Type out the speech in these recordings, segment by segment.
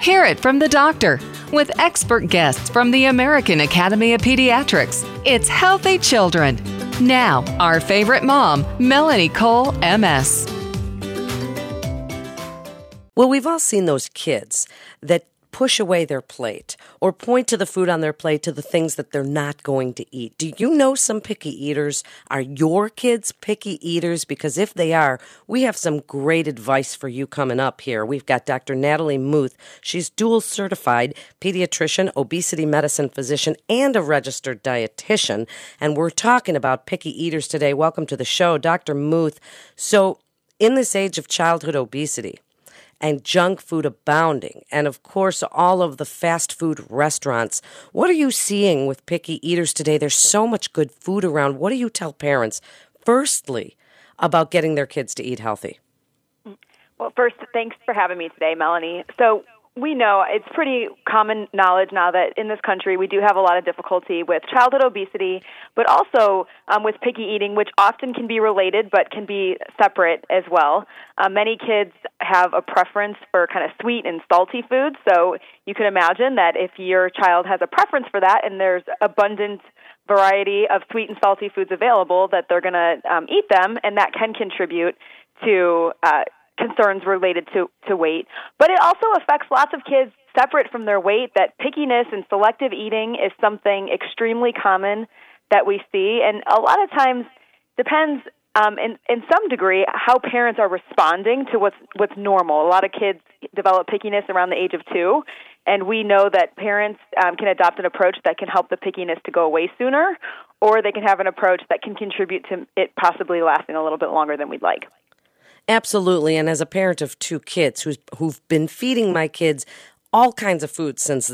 Hear it from the doctor with expert guests from the American Academy of Pediatrics. It's Healthy Children. Now, our favorite mom, Melanie Cole, MS. Well, we've all seen those kids that push away their plate or point to the food on their plate to the things that they're not going to eat. Do you know some picky eaters? Are your kids picky eaters? Because if they are, we have some great advice for you coming up here. We've got Dr. Natalie Muth. She's dual certified pediatrician, obesity medicine physician, and a registered dietitian. And we're talking about picky eaters today. Welcome to the show, Dr. Muth. So in this age of childhood obesity, and junk food abounding, and of course all of the fast food restaurants. What are you seeing with picky eaters today? There's so much good food around. What do you tell parents, firstly, about getting their kids to eat healthy? Well, first, thanks for having me today, Melanie. So we know it's pretty common knowledge now that in this country we do have a lot of difficulty with childhood obesity, but also with picky eating, which often can be related but can be separate as well. Many kids have a preference for kind of sweet and salty foods, so you can imagine that if your child has a preference for that and there's abundant variety of sweet and salty foods available, that they're going to eat them, and that can contribute to concerns related to weight. But it also affects lots of kids separate from their weight, that pickiness and selective eating is something extremely common that we see. And a lot of times depends in some degree how parents are responding to what's normal. A lot of kids develop pickiness around the age of 2, and we know that parents can adopt an approach that can help the pickiness to go away sooner, or they can have an approach that can contribute to it possibly lasting a little bit longer than we'd like. Absolutely, and as a parent of 2 kids who've been feeding my kids all kinds of foods since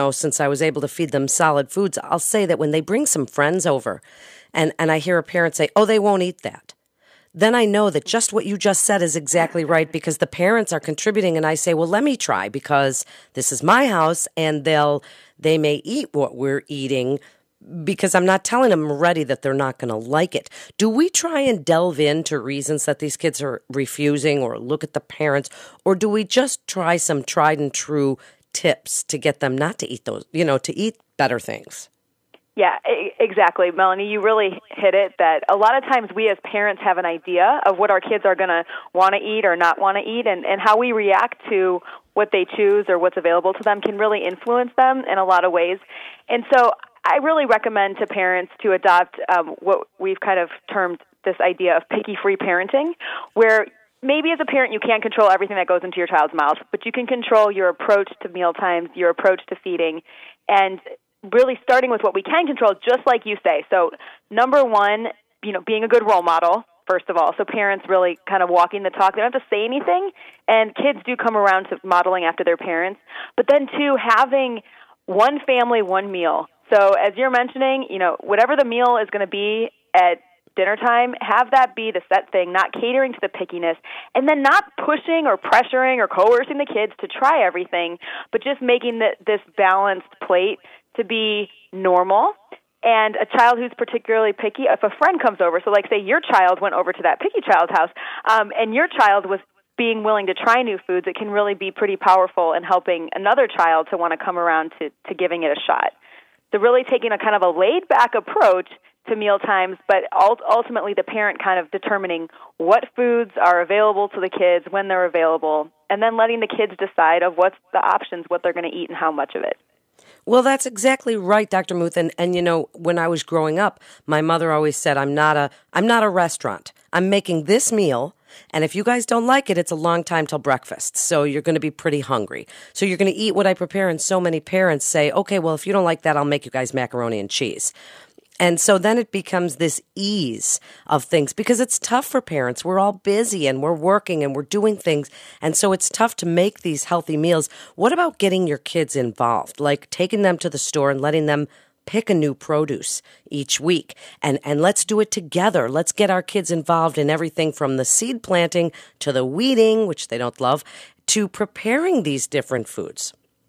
I was able to feed them solid foods, I'll say that when they bring some friends over and I hear a parent say, "Oh, they won't eat that," then I know that just what you just said is exactly right, because the parents are contributing, and I say, "Well, let me try, because this is my house, and they may eat what we're eating, because I'm not telling them already that they're not going to like it." Do we try and delve into reasons that these kids are refusing, or look at the parents, or do we just try some tried and true tips to get them not to eat those, to eat better things? Yeah, exactly, Melanie. You really hit it, that a lot of times we as parents have an idea of what our kids are going to want to eat or not want to eat, and how we react to what they choose or what's available to them can really influence them in a lot of ways. And so I really recommend to parents to adopt what we've kind of termed this idea of picky-free parenting, where maybe as a parent you can't control everything that goes into your child's mouth, but you can control your approach to mealtimes, your approach to feeding, and really starting with what we can control, just like you say. So number one, being a good role model, first of all. So parents really kind of walking the talk. They don't have to say anything, and kids do come around to modeling after their parents. But then, two, having one family, one meal. So as you're mentioning, whatever the meal is going to be at dinner time, have that be the set thing, not catering to the pickiness, and then not pushing or pressuring or coercing the kids to try everything, but just making this balanced plate to be normal. And a child who's particularly picky, if a friend comes over, so like say your child went over to that picky child's house, and your child was being willing to try new foods, it can really be pretty powerful in helping another child to want to come around to giving it a shot. So really taking a kind of a laid-back approach to meal times, but ultimately the parent kind of determining what foods are available to the kids, when they're available, and then letting the kids decide of what's the options, what they're going to eat and how much of it. Well, that's exactly right, Dr. Muth. And when I was growing up, my mother always said, I'm not a restaurant. I'm making this meal, and if you guys don't like it, it's a long time till breakfast. So you're going to be pretty hungry. So you're going to eat what I prepare. And so many parents say, okay, well, if you don't like that, I'll make you guys macaroni and cheese. And so then it becomes this ease of things, because it's tough for parents. We're all busy and we're working and we're doing things. And so it's tough to make these healthy meals. What about getting your kids involved, like taking them to the store and letting them pick a new produce each week? And let's do it together. Let's get our kids involved in everything from the seed planting to the weeding, which they don't love, to preparing these different foods.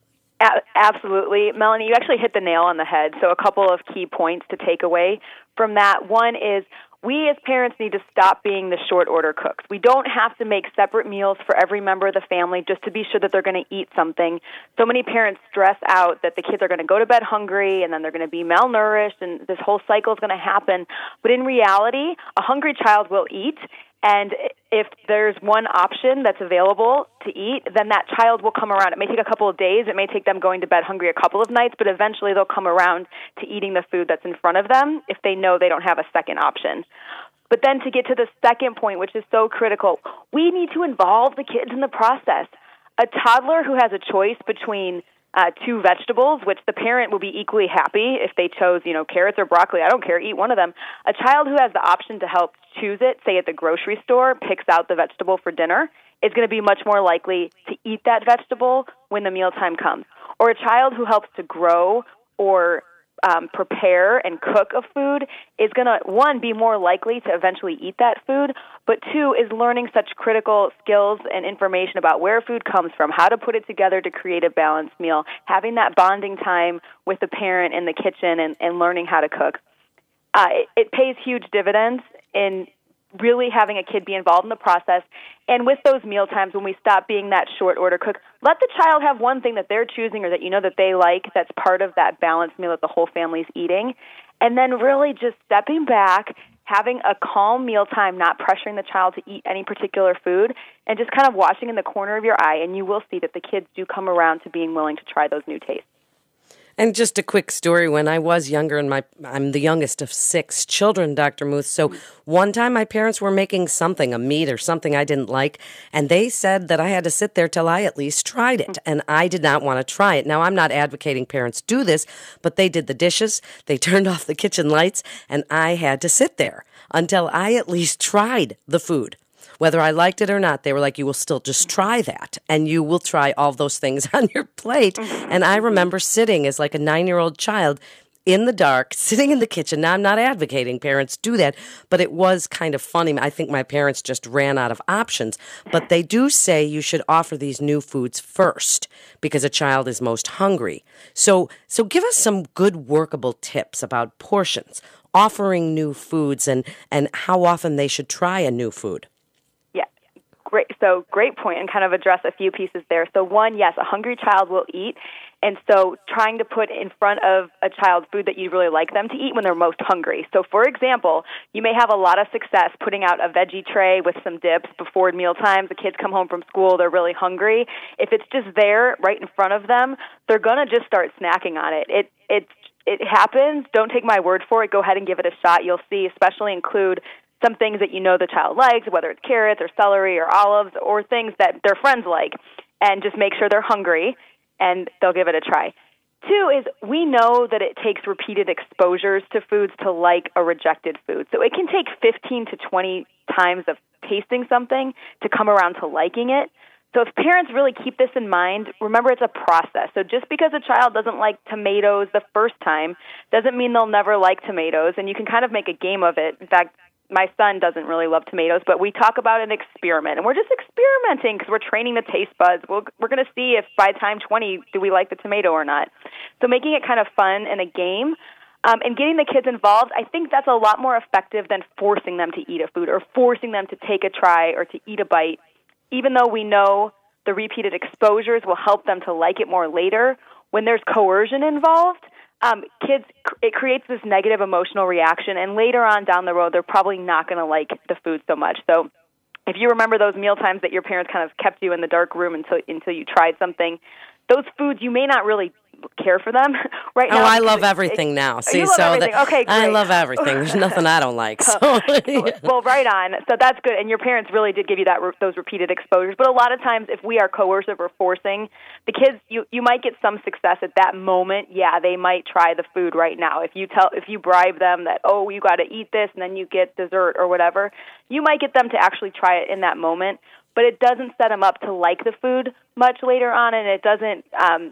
Absolutely. Melanie, you actually hit the nail on the head. So a couple of key points to take away from that. One is we as parents need to stop being the short order cooks. We don't have to make separate meals for every member of the family just to be sure that they're going to eat something. So many parents stress out that the kids are going to go to bed hungry and then they're going to be malnourished and this whole cycle is going to happen. But in reality, a hungry child will eat. And if there's one option that's available to eat, then that child will come around. It may take a couple of days. It may take them going to bed hungry a couple of nights, but eventually they'll come around to eating the food that's in front of them if they know they don't have a second option. But then to get to the second point, which is so critical, we need to involve the kids in the process. A toddler who has a choice between two vegetables, which the parent will be equally happy if they chose, carrots or broccoli. I don't care. Eat one of them. A child who has the option to help choose it, say at the grocery store, picks out the vegetable for dinner, is going to be much more likely to eat that vegetable when the mealtime comes. Or a child who helps to grow or prepare and cook a food is going to, one, be more likely to eventually eat that food, but two, is learning such critical skills and information about where food comes from, how to put it together to create a balanced meal, having that bonding time with the parent in the kitchen and learning how to cook. It pays huge dividends in really having a kid be involved in the process. And with those meal times, when we stop being that short order cook, let the child have one thing that they're choosing or that that they like that's part of that balanced meal that the whole family's eating. And then really just stepping back, having a calm mealtime, not pressuring the child to eat any particular food, and just kind of watching in the corner of your eye, and you will see that the kids do come around to being willing to try those new tastes. And just a quick story. When I was younger, and I'm the youngest of 6 children, Dr. Muth. So one time my parents were making something, a meat or something I didn't like, and they said that I had to sit there till I at least tried it. And I did not want to try it. Now, I'm not advocating parents do this, but they did the dishes, they turned off the kitchen lights, and I had to sit there until I at least tried the food. Whether I liked it or not, they were like, you will still just try that, and you will try all those things on your plate. And I remember sitting as like a 9-year-old child in the dark, sitting in the kitchen. Now, I'm not advocating parents do that, but it was kind of funny. I think my parents just ran out of options. But they do say you should offer these new foods first because a child is most hungry. So give us some good workable tips about portions, offering new foods, and how often they should try a new food. Great. So great point, and kind of address a few pieces there. So one, yes, a hungry child will eat. And so trying to put in front of a child food that you really like them to eat when they're most hungry. So for example, you may have a lot of success putting out a veggie tray with some dips before mealtime. The kids come home from school, they're really hungry. If it's just there right in front of them, they're going to just start snacking on it. It happens. Don't take my word for it. Go ahead and give it a shot. You'll see, especially include some things that the child likes, whether it's carrots or celery or olives or things that their friends like, and just make sure they're hungry, and they'll give it a try. 2 is we know that it takes repeated exposures to foods to like a rejected food. So it can take 15 to 20 times of tasting something to come around to liking it. So if parents really keep this in mind, remember it's a process. So just because a child doesn't like tomatoes the first time doesn't mean they'll never like tomatoes, and you can kind of make a game of it. In fact, my son doesn't really love tomatoes, but we talk about an experiment, and we're just experimenting because we're training the taste buds. We're going to see if by time 20, do we like the tomato or not. So making it kind of fun and a game and getting the kids involved, I think that's a lot more effective than forcing them to eat a food or forcing them to take a try or to eat a bite. Even though we know the repeated exposures will help them to like it more later, when there's coercion involved, kids, it creates this negative emotional reaction, and later on down the road, they're probably not going to like the food so much. So if you remember those meal times that your parents kind of kept you in the dark room until you tried something, those foods, you may not really care for them right now. Oh, I love everything now. See, you love everything. Okay, great. I love everything. There's nothing I don't like. So. Well, right on. So that's good. And your parents really did give you those repeated exposures. But a lot of times, if we are coercive or forcing the kids, you might get some success at that moment. Yeah, they might try the food right now. If you bribe them that, oh, you got to eat this and then you get dessert or whatever, you might get them to actually try it in that moment. But it doesn't set them up to like the food much later on, and it doesn't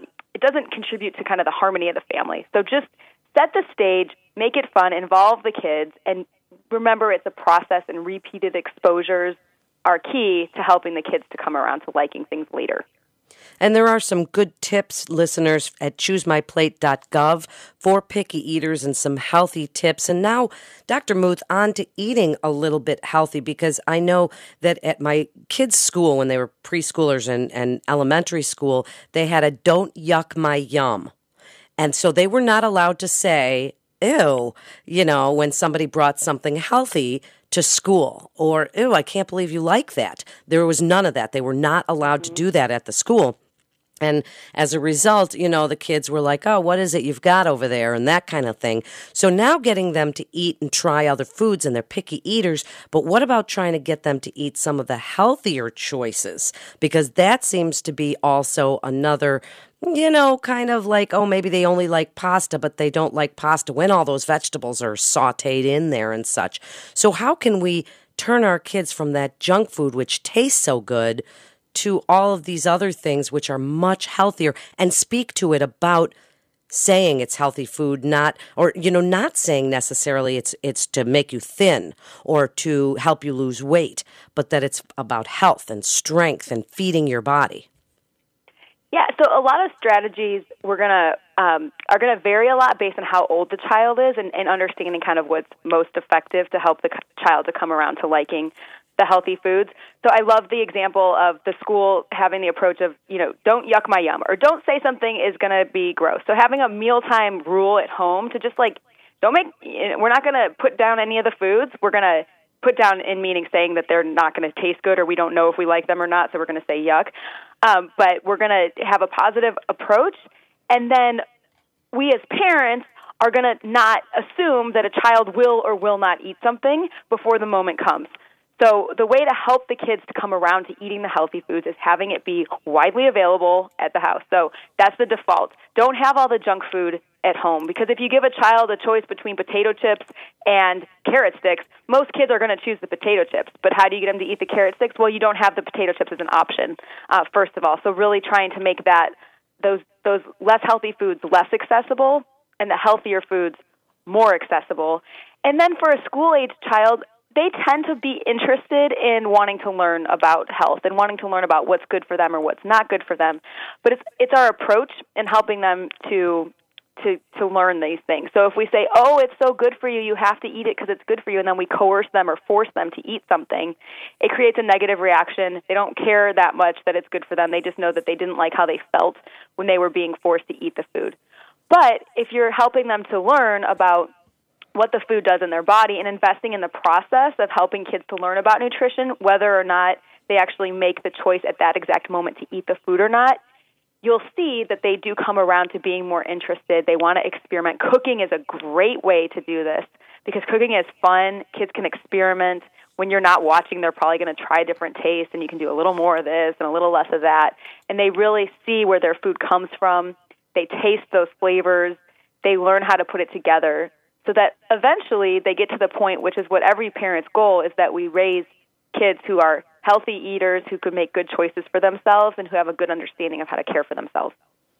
contribute to kind of the harmony of the family. So just set the stage, make it fun, involve the kids, and remember it's a process, and repeated exposures are key to helping the kids to come around to liking things later. And there are some good tips, listeners, at choosemyplate.gov for picky eaters and some healthy tips. And now, Dr. Muth, on to eating a little bit healthy, because I know that at my kids' school, when they were preschoolers and elementary school, they had a don't yuck my yum. And so they were not allowed to say, ew, when somebody brought something healthy to school, or, ew, I can't believe you like that. There was none of that. They were not allowed to do that at the school. And as a result, the kids were like, oh, what is it you've got over there, and that kind of thing. So now getting them to eat and try other foods, and they're picky eaters, but what about trying to get them to eat some of the healthier choices? Because that seems to be also another kind of like, oh, maybe they only like pasta, but they don't like pasta when all those vegetables are sautéed in there and such. So how can we turn our kids from that junk food, which tastes so good, to all of these other things, which are much healthier, and speak to it about saying it's healthy food, not saying necessarily it's to make you thin or to help you lose weight, but that it's about health and strength and feeding your body? Yeah, so a lot of strategies are gonna vary a lot based on how old the child is and understanding kind of what's most effective to help the child to come around to liking the healthy foods. So I love the example of the school having the approach of, don't yuck my yum, or don't say something is going to be gross. So having a mealtime rule at home to just we're not going to put down any of the foods. We're going to put down in meaning saying that they're not going to taste good, or we don't know if we like them or not, so we're going to say yuck. But we're going to have a positive approach, and then we as parents are going to not assume that a child will or will not eat something before the moment comes. So the way to help the kids to come around to eating the healthy foods is having it be widely available at the house. So that's the default. Don't have all the junk food at home, because if you give a child a choice between potato chips and carrot sticks, most kids are going to choose the potato chips. But how do you get them to eat the carrot sticks? Well, you don't have the potato chips as an option, first of all. So really trying to make those less healthy foods less accessible and the healthier foods more accessible. And then for a school-age child, they tend to be interested in wanting to learn about health and wanting to learn about what's good for them or what's not good for them. But it's our approach in helping them to learn these things. So if we say, oh, it's so good for you, you have to eat it because it's good for you, and then we coerce them or force them to eat something, it creates a negative reaction. They don't care that much that it's good for them. They just know that they didn't like how they felt when they were being forced to eat the food. But if you're helping them to learn about what the food does in their body and investing in the process of helping kids to learn about nutrition, whether or not they actually make the choice at that exact moment to eat the food or not, you'll see that they do come around to being more interested. They want to experiment. Cooking is a great way to do this because cooking is fun. Kids can experiment. When you're not watching, they're probably going to try different tastes, and you can do a little more of this and a little less of that. And they really see where their food comes from. They taste those flavors. They learn how to put it together, so that eventually they get to the point, which is what every parent's goal is, that we raise kids who are healthy eaters, who could make good choices for themselves, and who have a good understanding of how to care for themselves.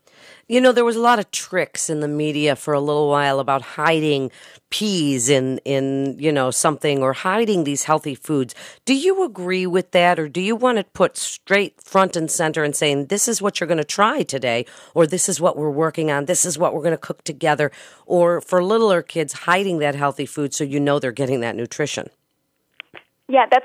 There was a lot of tricks in the media for a little while about hiding peas in something, or hiding these healthy foods. Do you agree with that, or do you want to put straight front and center and saying, this is what you're going to try today, or this is what we're working on, this is what we're going to cook together, or for littler kids, hiding that healthy food so they're getting that nutrition? Yeah, that's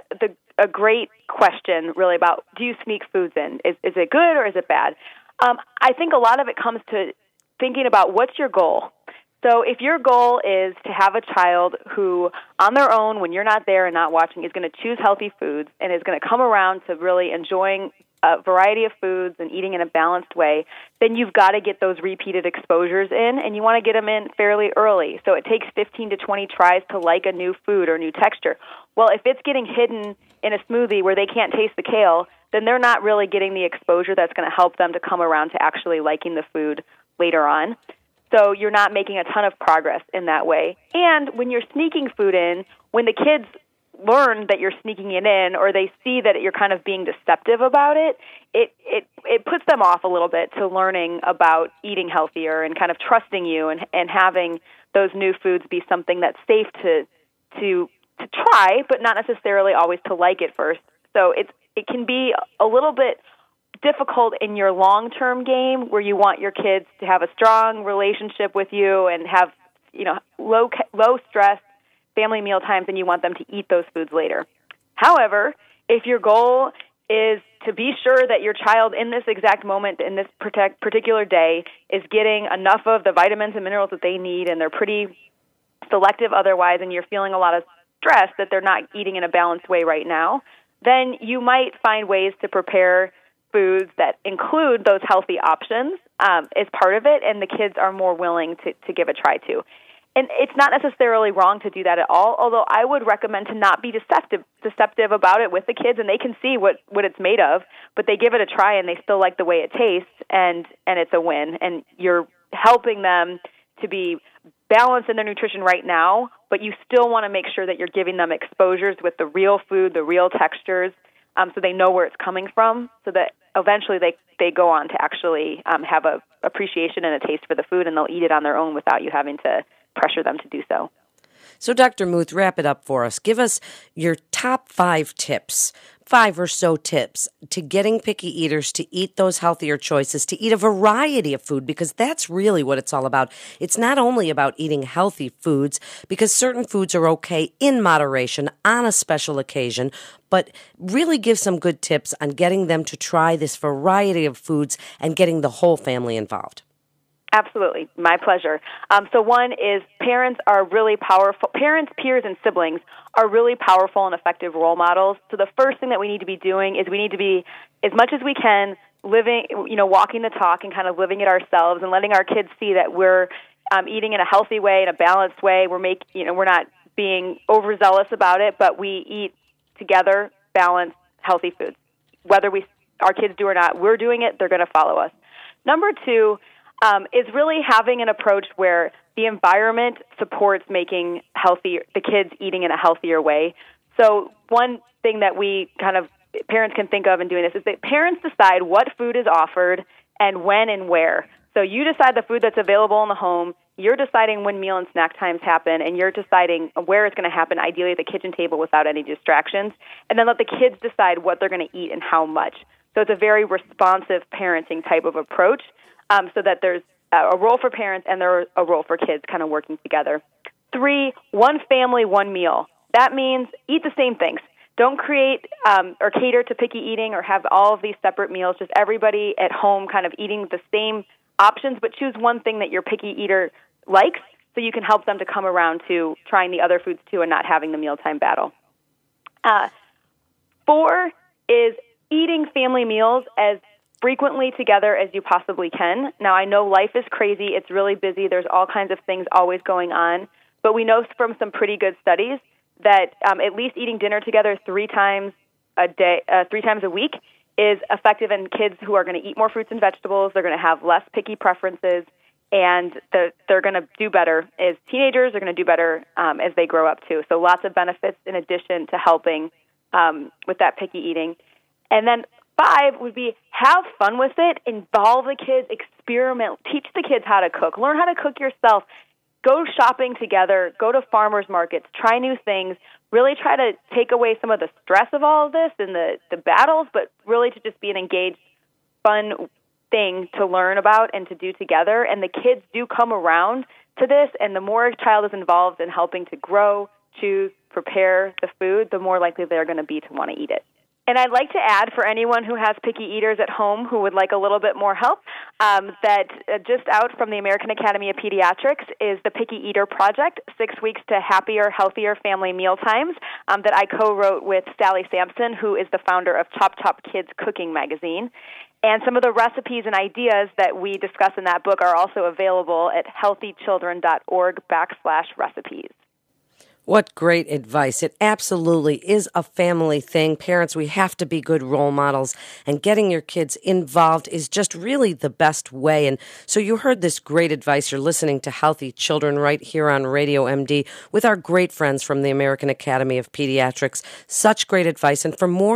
a great question, really, about do you sneak foods in? Is it good or is it bad? I think a lot of it comes to thinking about what's your goal. So if your goal is to have a child who, on their own, when you're not there and not watching, is going to choose healthy foods and is going to come around to really enjoying a variety of foods and eating in a balanced way, then you've got to get those repeated exposures in, and you want to get them in fairly early. So it takes 15 to 20 tries to like a new food or new texture. Well, if it's getting hidden in a smoothie where they can't taste the kale, then they're not really getting the exposure that's going to help them to come around to actually liking the food later on. So you're not making a ton of progress in that way. And when you're sneaking food in, when the kids learn that you're sneaking it in, or they see that you're kind of being deceptive about it, it puts them off a little bit to learning about eating healthier and kind of trusting you and having those new foods be something that's safe to try, but not necessarily always to like it first. So it can be a little bit difficult in your long-term game where you want your kids to have a strong relationship with you and have, low stress family meal times, and you want them to eat those foods later. However, if your goal is to be sure that your child in this exact moment, in this particular day, is getting enough of the vitamins and minerals that they need, and they're pretty selective otherwise, and you're feeling a lot of stress that they're not eating in a balanced way right now, then you might find ways to prepare foods that include those healthy options as part of it, and the kids are more willing to give a try to. And it's not necessarily wrong to do that at all, although I would recommend to not be deceptive about it with the kids, and they can see what it's made of, but they give it a try and they still like the way it tastes, and it's a win. And you're helping them to be balanced in their nutrition right now, but you still want to make sure that you're giving them exposures with the real food, the real textures, so they know where it's coming from, so that eventually they go on to actually have a appreciation and a taste for the food, and they'll eat it on their own without you having to pressure them to do so. So, Dr. Muth, wrap it up for us. Give us your top 5 tips, 5 or so tips to getting picky eaters to eat those healthier choices, to eat a variety of food, because that's really what it's all about. It's not only about eating healthy foods, because certain foods are okay in moderation on a special occasion, but really give some good tips on getting them to try this variety of foods and getting the whole family involved. Absolutely. My pleasure. So one is parents are really powerful. Parents, peers, and siblings are really powerful and effective role models. So the first thing that we need to be doing is we need to be, as much as we can, living, walking the talk and kind of living it ourselves and letting our kids see that we're eating in a healthy way, in a balanced way. We're not being overzealous about it, but we eat together, balanced, healthy foods. Whether our kids do or not, we're doing it, they're going to follow us. Number 2, is really having an approach where the environment supports making the kids eating in a healthier way. So one thing that parents can think of in doing this is that parents decide what food is offered and when and where. So you decide the food that's available in the home, you're deciding when meal and snack times happen, and you're deciding where it's going to happen, ideally at the kitchen table without any distractions, and then let the kids decide what they're going to eat and how much. So it's a very responsive parenting type of approach. So that there's a role for parents and there's a role for kids kind of working together. 3, one family, one meal. That means eat the same things. Don't create or cater to picky eating or have all of these separate meals. Just everybody at home kind of eating the same options, but choose one thing that your picky eater likes so you can help them to come around to trying the other foods too and not having the mealtime battle. 4 is eating family meals as frequently together as you possibly can. Now, I know life is crazy. It's really busy. There's all kinds of things always going on. But we know from some pretty good studies that at least eating dinner together 3 times a week is effective in kids who are going to eat more fruits and vegetables. They're going to have less picky preferences, and they're going to do better as teenagers. They're going to do better as they grow up, too. So lots of benefits in addition to helping with that picky eating. And then 5 would be have fun with it, involve the kids, experiment, teach the kids how to cook, learn how to cook yourself, go shopping together, go to farmers markets, try new things, really try to take away some of the stress of all of this and the battles, but really to just be an engaged, fun thing to learn about and to do together. And the kids do come around to this, and the more a child is involved in helping to grow, choose, prepare the food, the more likely they're going to be to want to eat it. And I'd like to add, for anyone who has picky eaters at home who would like a little bit more help, that just out from the American Academy of Pediatrics is the Picky Eater Project, 6 weeks to happier, healthier family meal times, that I co-wrote with Sally Sampson, who is the founder of Chop Chop Kids Cooking Magazine. And some of the recipes and ideas that we discuss in that book are also available at healthychildren.org/recipes. What great advice. It absolutely is a family thing. Parents, we have to be good role models, and getting your kids involved is just really the best way. And so you heard this great advice. You're listening to Healthy Children right here on Radio MD with our great friends from the American Academy of Pediatrics. Such great advice. And for more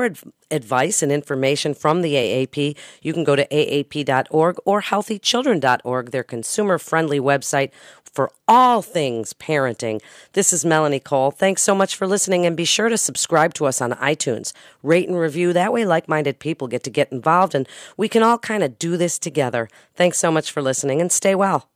advice and information from the AAP, you can go to aap.org or healthychildren.org, their consumer-friendly website for all things parenting. This is Melanie Cole. Thanks so much for listening, and be sure to subscribe to us on iTunes. Rate and review. That way like-minded people get involved, and we can all kind of do this together. Thanks so much for listening, and stay well.